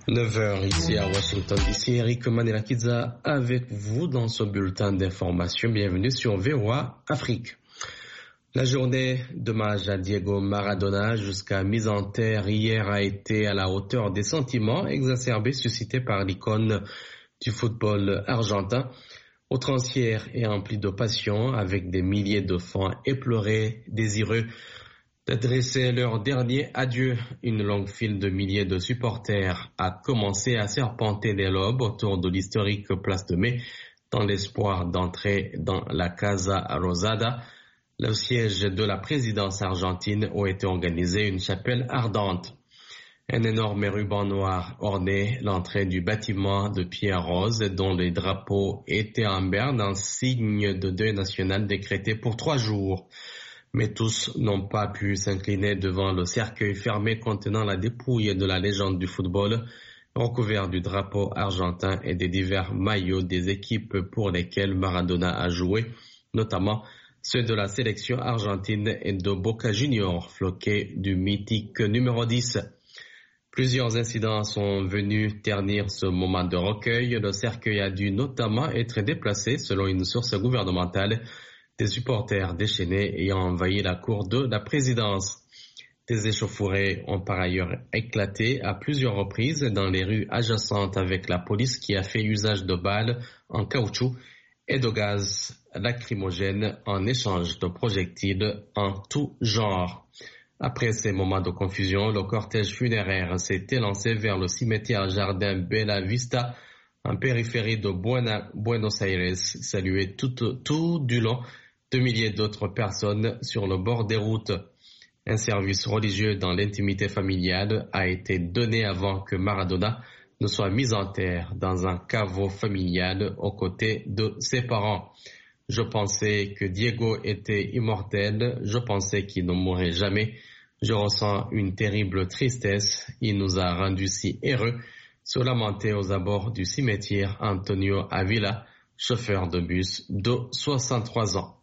9h ici à Washington. Ici Eric Manelakiza avec vous dans ce bulletin d'information. Bienvenue sur VOA Afrique. La journée d'hommage à Diego Maradona jusqu'à mise en terre hier a été à la hauteur des sentiments exacerbés suscités par l'icône du football argentin. Outrancière et emplie de passion, avec des milliers de fans éplorés, désireux d'adresser leur dernier adieu. Une longue file de milliers de supporters a commencé à serpenter des lobes autour de l'historique place de Mai dans l'espoir d'entrer dans la Casa Rosada, le siège de la présidence argentine, où était organisée une chapelle ardente. Un énorme ruban noir ornait l'entrée du bâtiment de pierre rose dont les drapeaux étaient en berne en signe de deuil national décrété pour 3 jours. Mais tous n'ont pas pu s'incliner devant le cercueil fermé contenant la dépouille de la légende du football, recouvert du drapeau argentin et des divers maillots des équipes pour lesquelles Maradona a joué, notamment ceux de la sélection argentine et de Boca Juniors, floqués du mythique numéro 10. Plusieurs incidents sont venus ternir ce moment de recueil. Le cercueil a dû notamment être déplacé, selon une source gouvernementale, des supporters déchaînés ayant envahi la cour de la présidence. Des échauffourées ont par ailleurs éclaté à plusieurs reprises dans les rues adjacentes, avec la police qui a fait usage de balles en caoutchouc et de gaz lacrymogène en échange de projectiles en tout genre. Après ces moments de confusion, le cortège funéraire s'est élancé vers le cimetière jardin Bella Vista, en périphérie de Buenos Aires, salué tout du long de milliers d'autres personnes sur le bord des routes. Un service religieux dans l'intimité familiale a été donné avant que Maradona ne soit mis en terre dans un caveau familial aux côtés de ses parents. Je pensais que Diego était immortel, je pensais qu'il ne mourrait jamais. Je ressens une terrible tristesse, il nous a rendus si heureux, se lamentait aux abords du cimetière Antonio Avila, chauffeur de bus de 63 ans.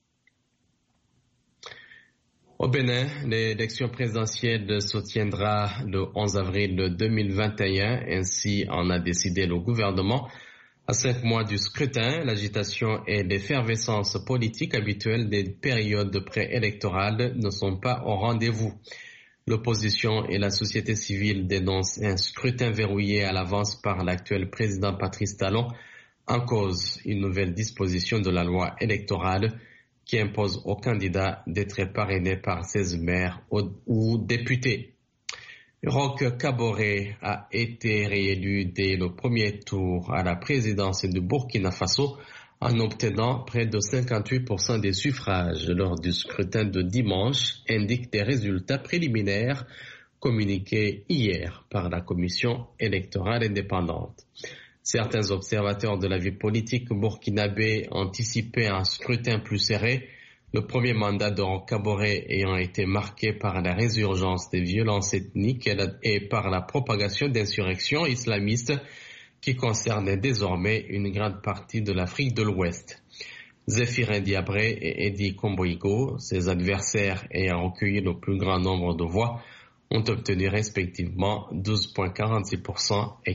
Au Bénin, l'élection présidentielle se tiendra le 11 avril 2021, ainsi en a décidé le gouvernement. À 5 mois du scrutin, l'agitation et l'effervescence politique habituelle des périodes préélectorales ne sont pas au rendez-vous. L'opposition et la société civile dénoncent un scrutin verrouillé à l'avance par l'actuel président Patrice Talon, en cause une nouvelle disposition de la loi électorale qui impose aux candidats d'être parrainés par 16 maires ou députés. Roch Kaboré a été réélu dès le premier tour à la présidence du Burkina Faso en obtenant près de 58% des suffrages lors du scrutin de dimanche, indiquent des résultats préliminaires communiqués hier par la commission électorale indépendante. Certains observateurs de la vie politique burkinabé anticipaient un scrutin plus serré, le premier mandat de Roch Kaboré ayant été marqué par la résurgence des violences ethniques et par la propagation d'insurrections islamistes qui concernaient désormais une grande partie de l'Afrique de l'Ouest. Zéphirin Diabré et Eddie Komboigo, ses adversaires ayant recueilli le plus grand nombre de voix, ont obtenu respectivement 12,46% et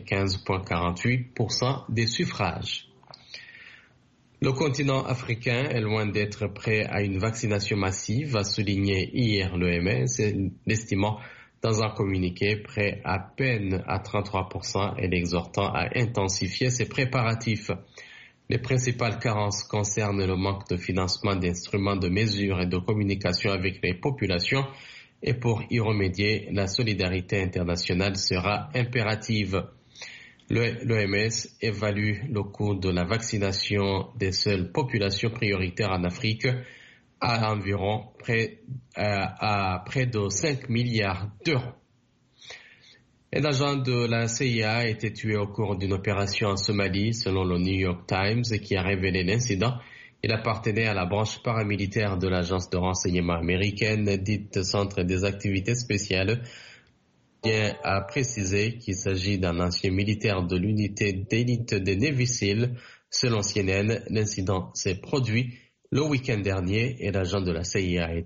15,48% des suffrages. Le continent africain est loin d'être prêt à une vaccination massive, a souligné hier l'OMS, l'estimant dans un communiqué prêt à peine à 33% et l'exhortant à intensifier ses préparatifs. Les principales carences concernent le manque de financement d'instruments de mesure et de communication avec les populations, et pour y remédier, la solidarité internationale sera impérative. L'OMS évalue le coût de la vaccination des seules populations prioritaires en Afrique à environ près de 5 milliards d'euros. Un agent de la CIA a été tué au cours d'une opération en Somalie, selon le New York Times, qui a révélé l'incident. Il appartenait à la branche paramilitaire de l'agence de renseignement américaine, dite Centre des activités spéciales. Il a précisé qu'il s'agit d'un ancien militaire de l'unité d'élite des Navy Seals. Selon CNN, l'incident s'est produit le week-end dernier et l'agent de la CIA a été